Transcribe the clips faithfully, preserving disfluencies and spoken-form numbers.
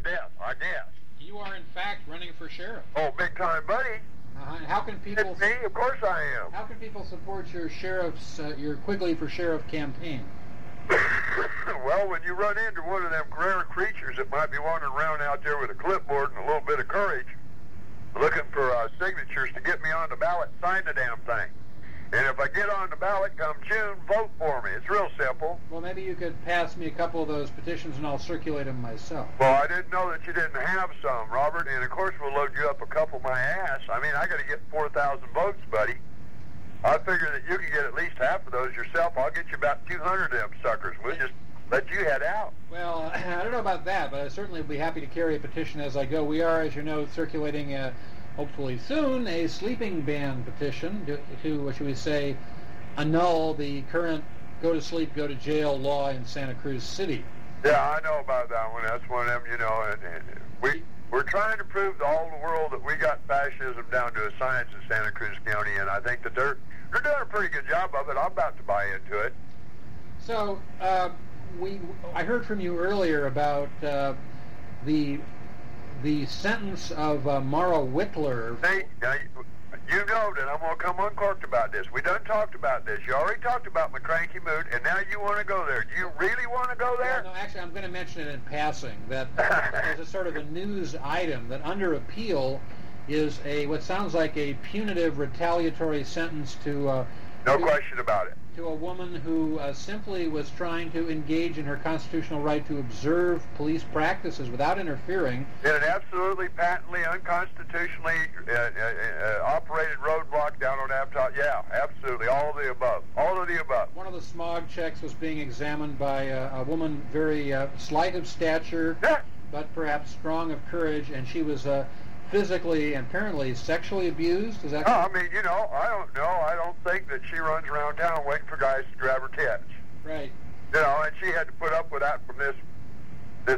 death, I guess. You are, in fact, running for sheriff. Oh, big time, buddy. Uh-huh. And how can people? It's me, of course I am. How can people support your sheriff's, uh, your Quigley for Sheriff campaign? Well, when you run into one of them rare creatures that might be wandering around out there with a clipboard and a little bit of courage, looking for uh, signatures to get me on the ballot, sign the damn thing. And if I get on the ballot come June, vote for me. It's real simple. Well, maybe you could pass me a couple of those petitions and I'll circulate them myself. Well, I didn't know that you didn't have some, Robert, and of course we'll load you up a couple my ass. I mean, I got to get four thousand votes, buddy. I figure that you can get at least half of those yourself. I'll get you about two hundred of them suckers. We'll just let you head out. Well, I don't know about that, but I certainly will be happy to carry a petition as I go. We are, as you know, circulating, uh, hopefully soon, a sleeping ban petition to, to, what should we say, annul the current go-to-sleep, go-to-jail law in Santa Cruz City. Yeah, I know about that one. That's one of them, you know, and, and we, we're trying to prove to all the world that we got fascism down to a science in Santa Cruz County, and I think that they're, they're doing a pretty good job of it. I'm about to buy into it. So, uh, we, I heard from you earlier about uh, the the sentence of uh, Mara Whitler. Hey, now, you know that I'm going to come uncorked about this. We done talked about this. You already talked about my cranky mood, and now you want to go there. Do you really want to go there? Well, no, actually, I'm going to mention it in passing, that there's a sort of a news item that under appeal is a what sounds like a punitive retaliatory sentence to... Uh, no to, question about it. To a woman who uh, simply was trying to engage in her constitutional right to observe police practices without interfering. In an absolutely patently unconstitutionally uh, uh, uh, operated roadblock down on Aptot. Yeah, absolutely. All of the above. All of the above. One of the smog checks was being examined by uh, a woman very uh, slight of stature, yeah. but perhaps strong of courage, and she was... Uh, physically and apparently sexually abused? Is that correct? Oh, I mean, you know, I don't know. I don't think that she runs around town waiting for guys to grab her tits. Right. You know, and she had to put up with that from this this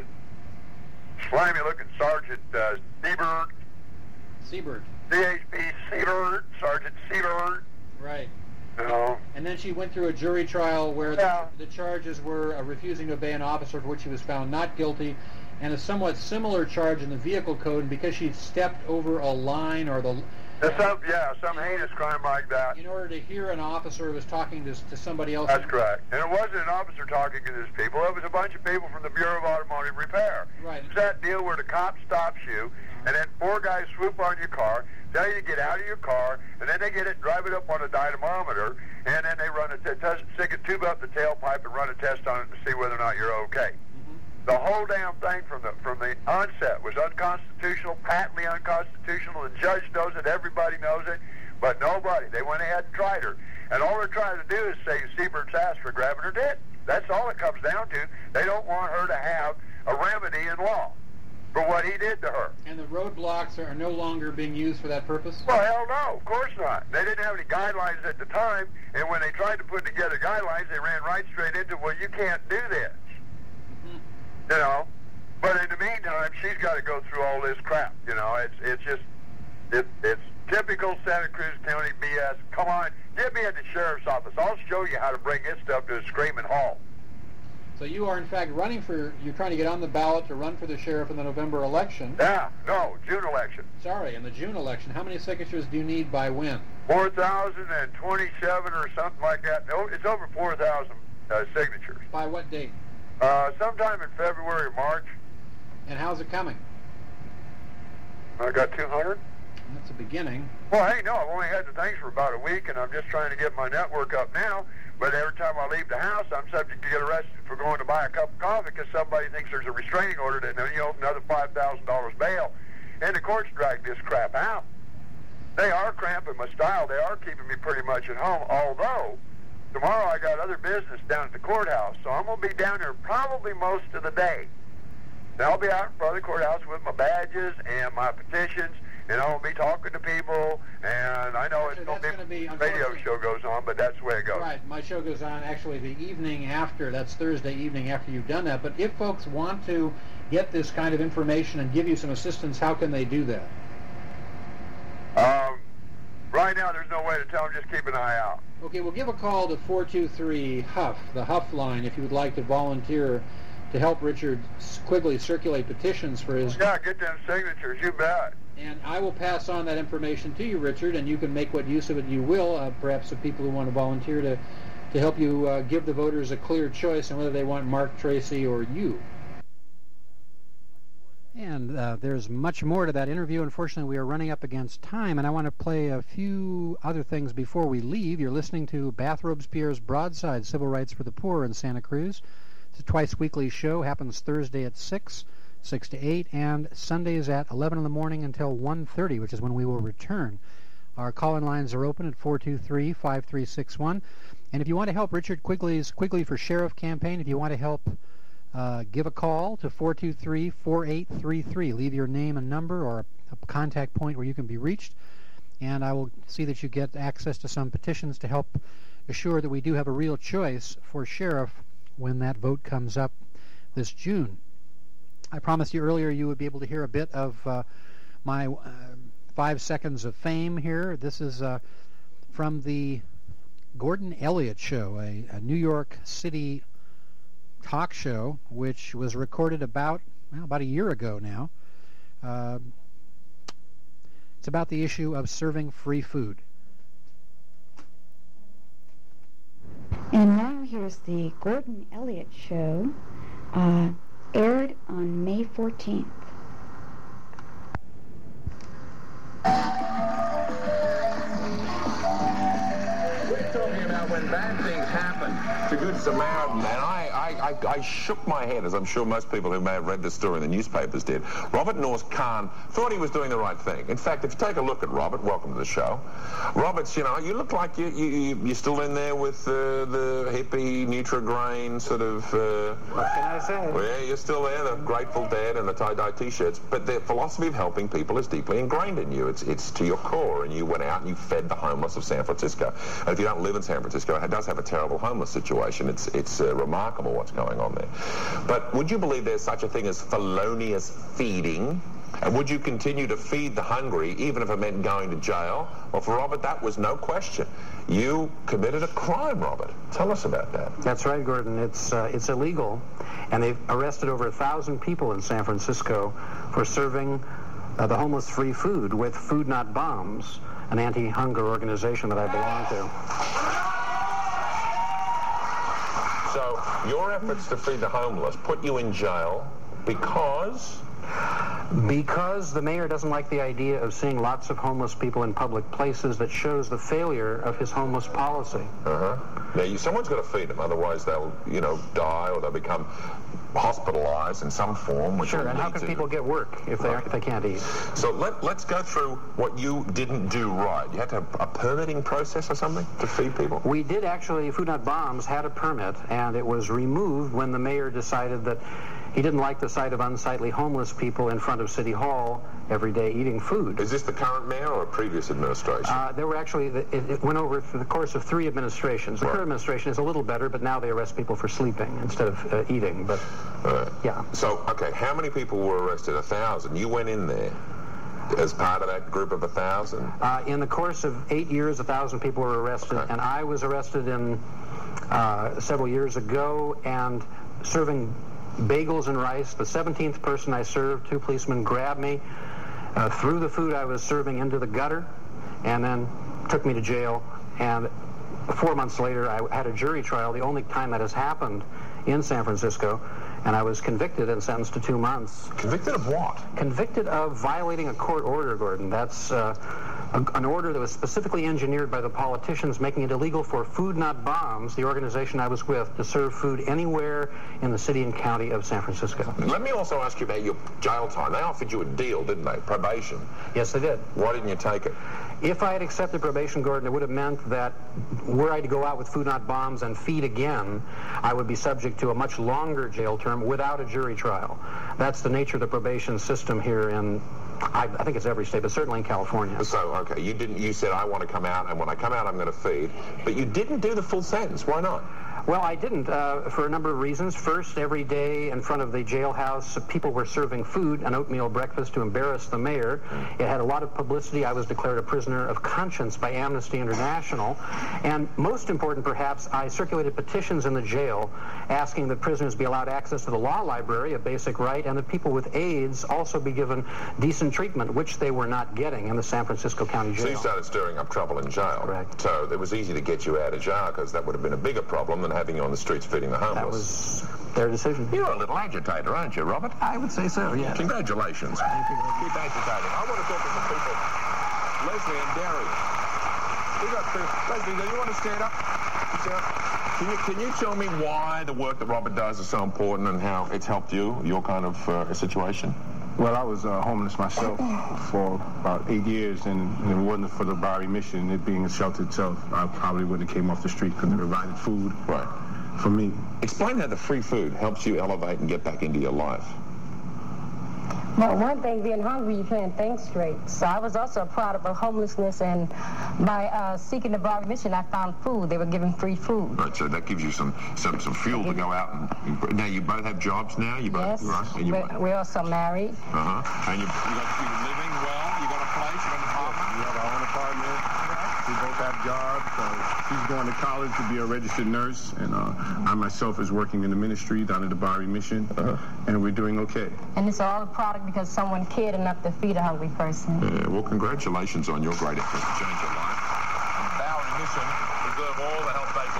slimy-looking Sergeant uh, Siebert. Siebert. C H P Siebert, Sergeant Siebert. Right. You know. And then she went through a jury trial where yeah. the, the charges were uh, refusing to obey an officer for which she was found not guilty, and a somewhat similar charge in the vehicle code, and because she stepped over a line or the... Uh, some, yeah, some heinous crime like that. In order to hear an officer who was talking to, to somebody else. That's correct. And it wasn't an officer talking to these people. It was a bunch of people from the Bureau of Automotive Repair. Right. It's that deal where the cop stops you, uh-huh. and then four guys swoop on your car, tell you to get out of your car, and then they get it, drive it up on a dynamometer, and then they run a t- t- stick a tube up the tailpipe and run a test on it to see whether or not you're okay. The whole damn thing from the from the onset was unconstitutional, patently unconstitutional. The judge knows it, everybody knows it, but nobody. They went ahead and tried her. And all they're trying to do is save Siebert's ass for grabbing her dick. That's all it comes down to. They don't want her to have a remedy in law for what he did to her. And the roadblocks are no longer being used for that purpose? Well, hell no, of course not. They didn't have any guidelines at the time, and when they tried to put together guidelines, they ran right straight into, well, you can't do this. You know, but in the meantime, she's got to go through all this crap. You know, it's it's just it, it's typical Santa Cruz County B S. Come on, get me at the sheriff's office. I'll show you how to bring this stuff to a screaming halt. So you are in fact running for, you're trying to get on the ballot to run for the sheriff in the November election. Yeah, no, June election. Sorry, in the June election. How many signatures do you need by when? four thousand twenty-seven or something like that. No, it's over four thousand uh, signatures. By what date? Uh, sometime in February or March. And how's it coming? I got two hundred. That's a beginning. Well, hey, no, I've only had the things for about a week, and I'm just trying to get my network up now. But every time I leave the house, I'm subject to get arrested for going to buy a cup of coffee because somebody thinks there's a restraining order, and then you know another five thousand dollars bail. And the courts drag this crap out. They are cramping my style. They are keeping me pretty much at home, although tomorrow I got other business down at the courthouse, so I'm going to be down there probably most of the day. Then I'll be out in front of the courthouse with my badges and my petitions, and I'll be talking to people, and I know actually, it's going to be, be radio show goes on, but that's the way it goes. Right, my show goes on actually the evening after, that's Thursday evening after you've done that, but if folks want to get this kind of information and give you some assistance, how can they do that? Um, right now there's no way to tell them, just keep an eye out. Okay, well give a call to four two three H U F, the Huff line, if you would like to volunteer to help Richard Quigley circulate petitions for his... Yeah, get them signatures, you bet. And I will pass on that information to you, Richard, and you can make what use of it you will, uh, perhaps of people who want to volunteer to, to help you uh, give the voters a clear choice on whether they want Mark Tracy or you. And uh, there's much more to that interview. Unfortunately, we are running up against time, and I want to play a few other things before we leave. You're listening to Bathrobes Pierre's Broadside, Civil Rights for the Poor in Santa Cruz. It's a twice-weekly show, happens Thursday at six, six to eight, and Sundays at eleven in the morning until one thirty, which is when we will return. Our call-in lines are open at four two three, five three six one. And if you want to help Richard Quigley's Quigley for Sheriff campaign, if you want to help Uh, give a call to four two three, four eight three three. Leave your name and number or a, a contact point where you can be reached, and I will see that you get access to some petitions to help assure that we do have a real choice for sheriff when that vote comes up this June. I promised you earlier you would be able to hear a bit of uh, my uh, five seconds of fame here. This is uh, from the Gordon Elliott Show, a, a New York City talk show, which was recorded about well, about a year ago now. Uh, it's about the issue of serving free food. And now here's the Gordon Elliott Show, uh, aired on May fourteenth. We're talking about when bad things happen to Good Samaritan, and I, I, I, I shook my head, as I'm sure most people who may have read this story in the newspapers did. Robert Nourse-Khan thought he was doing the right thing. In fact, if you take a look at Robert, welcome to the show. Robert's, you know, you look like you, you, you're still in there with uh, the hippie, Nutrigrain sort of... Uh, what can I say? Well, yeah, you're still there, the Grateful Dead and the tie-dye T-shirts, but the philosophy of helping people is deeply ingrained in you. It's, it's to your core, and you went out and you fed the homeless of San Francisco. And if you don't live in San Francisco, it does have a terrible homeless situation. It's, it's uh, remarkable what's going on there. But would you believe there's such a thing as felonious feeding? And would you continue to feed the hungry, even if it meant going to jail? Well, for Robert, that was no question. You committed a crime, Robert. Tell us about that. That's right, Gordon. It's uh, it's illegal, and they've arrested over a thousand people in San Francisco for serving uh, the homeless free food with Food Not Bombs, an anti-hunger organization that I belong to. So your efforts to feed the homeless put you in jail because... Because the mayor doesn't like the idea of seeing lots of homeless people in public places. That shows the failure of his homeless policy. Uh-huh. Now, you, someone's got to feed them, otherwise they'll, you know, die or they'll become hospitalized in some form. Which sure, and how can to... people get work if they, if they can't eat? So let, let's go through what you didn't do right. You had to have a permitting process or something to feed people? We did actually. Food Not Bombs had a permit, and it was removed when the mayor decided that he didn't like the sight of unsightly homeless people in front of City Hall every day eating food. Is this the current mayor or a previous administration? Uh, there were actually, it, it went over through the course of three administrations. The right. current administration is a little better, but now they arrest people for sleeping instead of uh, eating. But uh, yeah. So, okay, how many people were arrested? A thousand. You went in there as part of that group of a thousand? Uh, in the course of eight years, a thousand people were arrested, okay. and I was arrested in uh, several years ago and serving bagels and rice. The seventeenth person I served, two policemen grabbed me, uh, threw the food I was serving into the gutter, and then took me to jail. And four months later, I had a jury trial, the only time that has happened in San Francisco, and I was convicted and sentenced to two months. Convicted of what? Convicted of violating a court order, Gordon. That's uh, a, an order that was specifically engineered by the politicians, making it illegal for Food Not Bombs, the organization I was with, to serve food anywhere in the city and county of San Francisco. Let me also ask you about your jail time. They offered you a deal, didn't they? Probation. Yes, they did. Why didn't you take it? If I had accepted probation, Gordon, it would have meant that were I to go out with Food Not Bombs and feed again, I would be subject to a much longer jail term without a jury trial. That's the nature of the probation system here in, I, I think it's every state, but certainly in California. So, okay, you didn't. You said, I want to come out, and when I come out, I'm going to feed. But you didn't do the full sentence. Why not? Well, I didn't, uh, for a number of reasons. First, every day in front of the jailhouse, people were serving food, an oatmeal breakfast, to embarrass the mayor. It had a lot of publicity. I was declared a prisoner of conscience by Amnesty International. And most important, perhaps, I circulated petitions in the jail asking that prisoners be allowed access to the law library, a basic right, and that people with AIDS also be given decent treatment, which they were not getting in the San Francisco County Jail. So you started stirring up trouble in jail. Correct. So it was easy to get you out of jail, because that would have been a bigger problem than having you on the streets feeding the homeless. That was their decision. You're a little agitator, aren't you, Robert? I would say so, yes. Congratulations. Thank you. Keep agitating. I want to talk to some people. Leslie and Derry. We got two. Leslie, do you want to stand up? Stand up. Can you, can you tell me why the work that Robert does is so important and how it's helped you, your kind of uh, situation? Well, I was uh, homeless myself for about eight years, and, and it wasn't for the Bowery Mission, it being a shelter itself, I probably would have came off the street because they provided food right. for me. Explain how the free food helps you elevate and get back into your life. Well, one thing, being hungry, you can't think straight. So I was also a product of homelessness, and by uh, seeking the Bowery Mission, I found food. They were giving free food. Right, so that gives you some some, some fuel to go out and... Now, you both have jobs now? You both, yes, right? And you, we're, we're also married. Uh-huh. And you, you got you're living well? You got a place? You got an apartment? We have our own apartment. We both have jobs. Uh, she's going to college to be a registered nurse, and uh, I myself is working in the ministry down at the Bowery Mission, uh-huh. and we're doing okay. And it's all a product because someone cared enough to feed a hungry person. Yeah, well, congratulations on your great effort to change your life. And the Bowery Mission deserve all the help they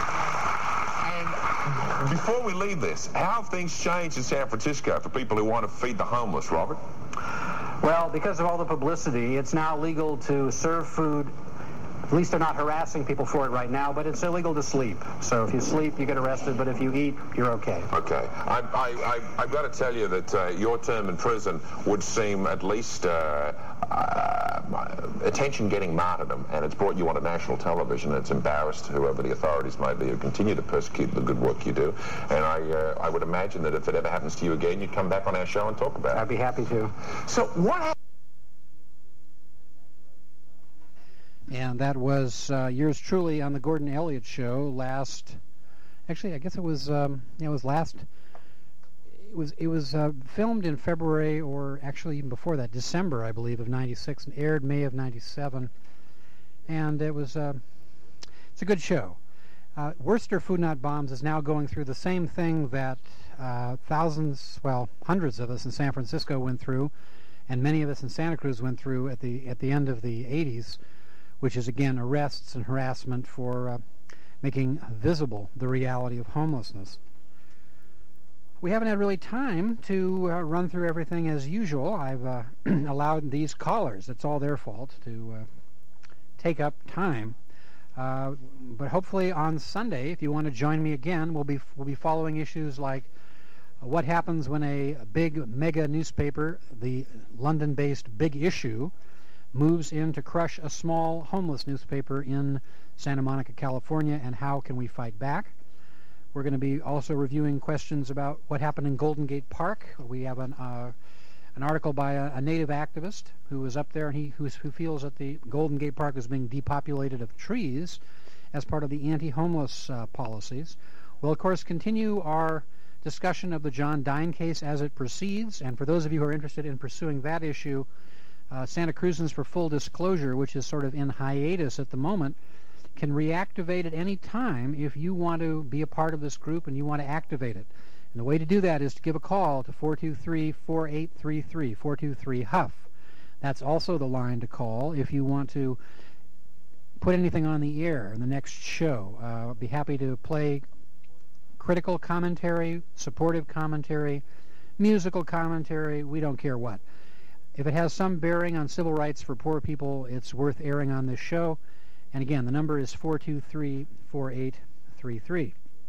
can get. And before we leave this, how have things changed in San Francisco for people who want to feed the homeless, Robert? Well, because of all the publicity, it's now legal to serve food. At least they're not harassing people for it right now, but it's illegal to sleep. So if you sleep, you get arrested, but if you eat, you're okay. Okay. I, I, I, I've got to tell you that uh, your term in prison would seem at least uh, uh, attention-getting martyrdom, and it's brought you onto national television, and it's embarrassed whoever the authorities may be who continue to persecute the good work you do. And I, uh, I would imagine that if it ever happens to you again, you'd come back on our show and talk about it. I'd be happy to. So what happened? And that was uh, yours truly on the Gordon Elliott Show last. Actually, I guess it was. Um, it was last. It was. It was uh, filmed in February, or actually even before that, December, I believe, of ninety-six, and aired May of ninety-seven. And it was. Uh, it's a good show. Uh, Worcester Food Not Bombs is now going through the same thing that uh, thousands, well, hundreds of us in San Francisco went through, and many of us in Santa Cruz went through at the at the end of the eighties. Which is, again, arrests and harassment for uh, making visible the reality of homelessness. We haven't had really time to uh, run through everything as usual. I've uh, allowed these callers, it's all their fault, to uh, take up time. Uh, but hopefully on Sunday, if you want to join me again, we'll be, we'll be following issues like uh, what happens when a big mega newspaper, the London-based Big Issue, moves in to crush a small homeless newspaper in Santa Monica, California, and how can we fight back? We're going to be also reviewing questions about what happened in Golden Gate Park. We have an uh, an article by a, a native activist who was up there and he who's, who feels that the Golden Gate Park is being depopulated of trees as part of the anti-homeless uh, policies. We'll, of course, continue our discussion of the John Dine case as it proceeds, and for those of you who are interested in pursuing that issue, Uh, Santa Cruzans for Full Disclosure, which is sort of in hiatus at the moment, can reactivate at any time if you want to be a part of this group and you want to activate it. And the way to do that is to give a call to four two three, four eight three three, four two three, H U F. That's also the line to call if you want to put anything on the air in the next show. Uh, I'll be happy to play critical commentary, supportive commentary, musical commentary, we don't care what. If it has some bearing on civil rights for poor people, it's worth airing on this show. And again, the number is four two three, four eight three three.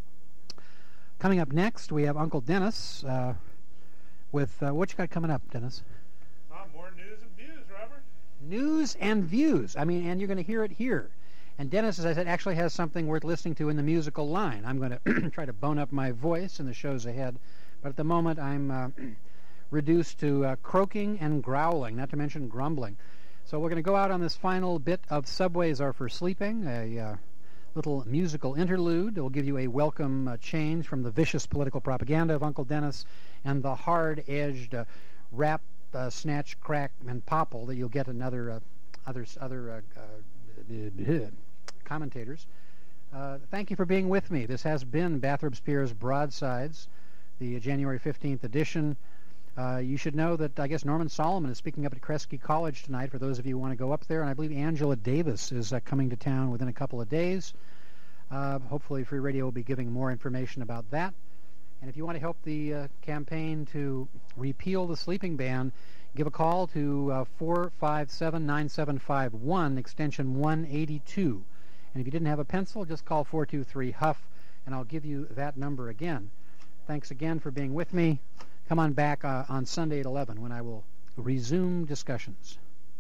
Coming up next, we have Uncle Dennis uh, with, uh, what you got coming up, Dennis? Uh, more news and views, Robert. News and views. I mean, and you're going to hear it here. And Dennis, as I said, actually has something worth listening to in the musical line. I'm going to try to bone up my voice in the shows ahead. But at the moment, I'm... Uh, reduced to uh, croaking and growling, not to mention grumbling. So we're going to go out on this final bit of Subways Are for Sleeping, a uh, little musical interlude that will give you a welcome uh, change from the vicious political propaganda of Uncle Dennis and the hard-edged uh, rap, uh, snatch, crack, and popple that you'll get in other, uh, other, other uh, uh, commentators. Uh, thank you for being with me. This has been Bathrop Spears Broadsides, the January fifteenth edition. Uh, you should know that I guess Norman Solomon is speaking up at Kresge College tonight for those of you who want to go up there, and I believe Angela Davis is uh, coming to town within a couple of days. Uh, hopefully Free Radio will be giving more information about that. And if you want to help the uh, campaign to repeal the sleeping ban, give a call to uh, four five seven, nine seven five one, extension one eighty-two. And if you didn't have a pencil, just call four two three, Huff, and I'll give you that number again. Thanks again for being with me. Come on back uh, on Sunday at eleven when I will resume discussions.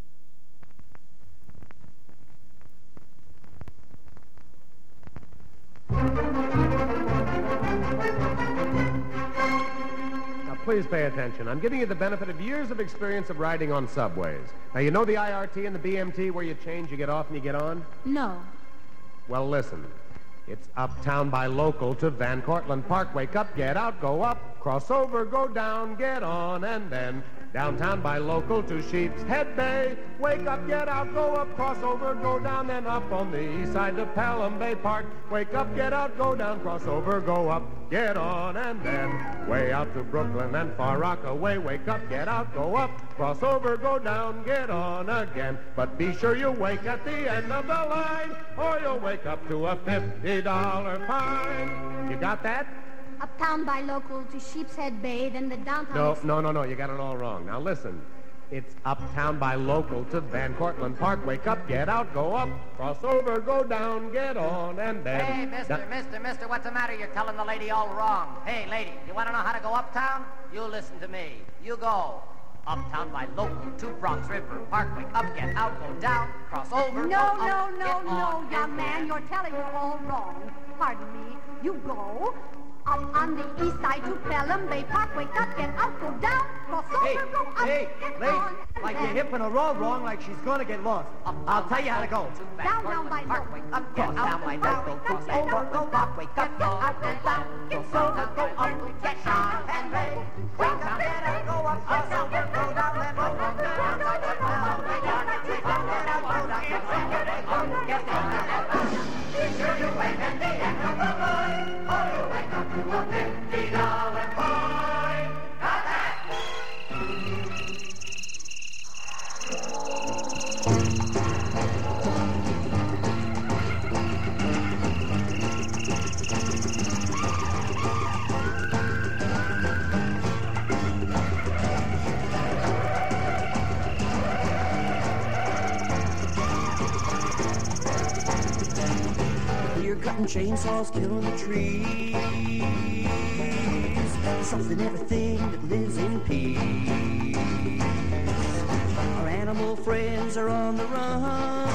Now, please pay attention. I'm giving you the benefit of years of experience of riding on subways. Now, you know the I R T and the B M T where you change, you get off, and you get on? No. Well, listen. It's uptown by local to Van Cortlandt Park. Wake up, get out, go up, cross over, go down, get on, and then downtown by local to Sheep's Head Bay. Wake up, get out, go up, cross over, go down, then up on the east side to Pelham Bay Park. Wake up, get out, go down, cross over, go up, get on, and then way out to Brooklyn and Far Rockaway. Wake up, get out, go up, cross over, go down, get on again. But be sure you wake at the end of the line, or you'll wake up to a fifty dollar fine. You got that? Uptown by local to Sheepshead Bay, then the downtown... No, no, no, no, you got it all wrong. Now listen. It's uptown by local to Van Cortlandt Park. Wake up, get out, go up, cross over, go down, get on, and then... Hey, mister, da- mister, mister, what's the matter? You're telling the lady all wrong. Hey, lady, you want to know how to go uptown? You listen to me. You go. Uptown by local to Bronx River Park. Wake up, get out, go down, cross over, No, go no, up, no, get no, on, young and man, then- you're telling her all wrong. Pardon me. You go up on the east side to Pelham Bay Park. Wake up, get out, go down, cross Hey, over, go up, hey, get lady, on, and like you're then hipping her all wrong, like she's gonna get lost. I'll tell you how to go. down, down by Park, wake up, get Cross out, down by by local, local, cross get over, out, go up, wake up, get go out, up, go and down, down, get cross over, over, go go up, up, get get down, on, and and then then wake up, get out, go up, cross over, go down, then up, up, down, down, down, down, wake up, wake up, get out, go down, cross over, go up, get down, and then be sure you wake at the end of the line, or you'll wake up to a fifty dollar fine. Got that? You're cutting chainsaws, killing the trees. Something everything that lives in peace. Our animal friends are on the run,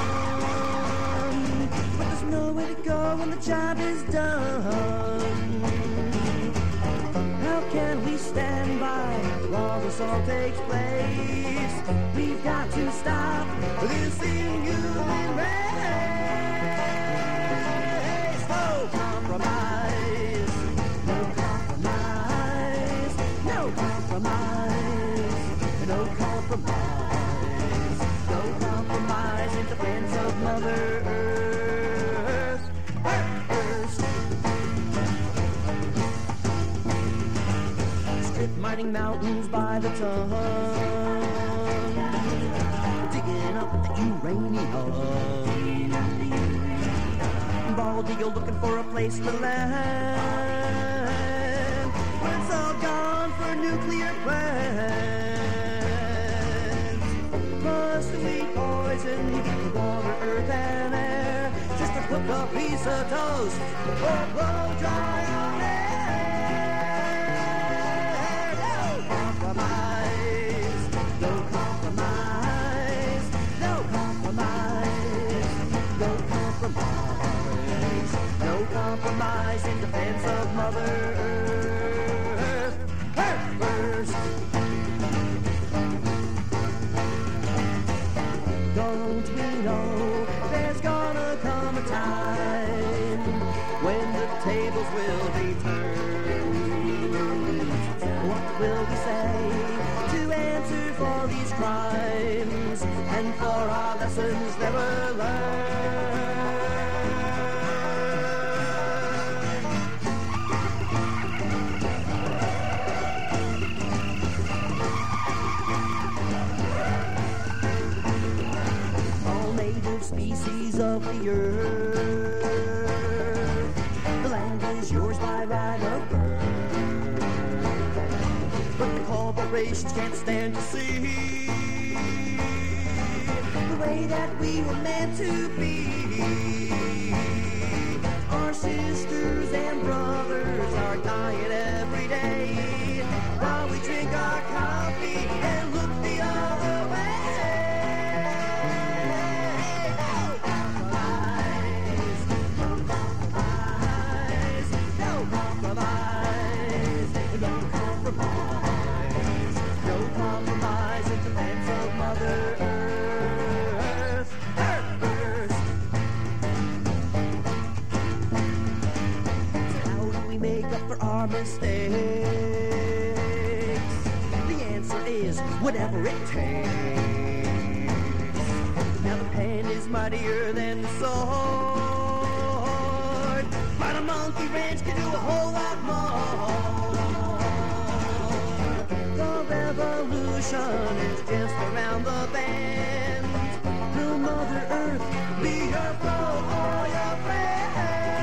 but there's nowhere to go when the job is done. How can we stand by while this all takes place? We've got to stop this inhuman race. No compromise, no compromise, no compromise, no compromise, no compromise in defense of Mother Earth. Earth. Strip mining mountains by the ton, digging up the uranium. Bald eagle looking for a place to land, when it's all gone for nuclear plants. Plus we poison the water, earth, and air, just to cook a piece of toast or blow dry our hair. No compromise, no compromise, no compromise, no compromise, no compromise in defense of Mother Earth. Earth first. Don't we know there's gonna come a time will be turned. What will we say to answer for these crimes and for our lessons never learned? All native species of the earth, the land is yours by right of birth. But the corporations can't stand to see the way that we were meant to be. Our sisters and brothers are dying every day while we drink our coffee and look the other way. No compromise, no compromise, no compromise, no compromise in defense of Mother Earth. Earth. So how do we make up for our mistakes? The answer is whatever it takes. Now the pen is mightier than the sword, but a monkey wrench can do a whole lot more. The revolution is just around the bend. Will Mother Earth be your foe or your friend?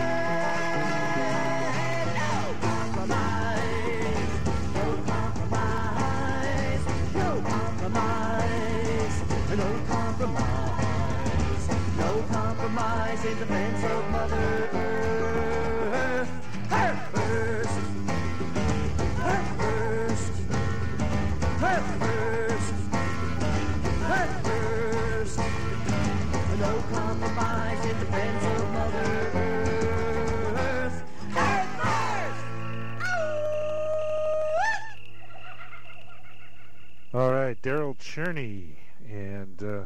No compromise, no compromise, no compromise, no compromise, no compromise in defense of Mother Earth. Her first, her first, her first, her first. No compromise in defense of Mother Earth. Her first. All right, Daryl Cherney and uh,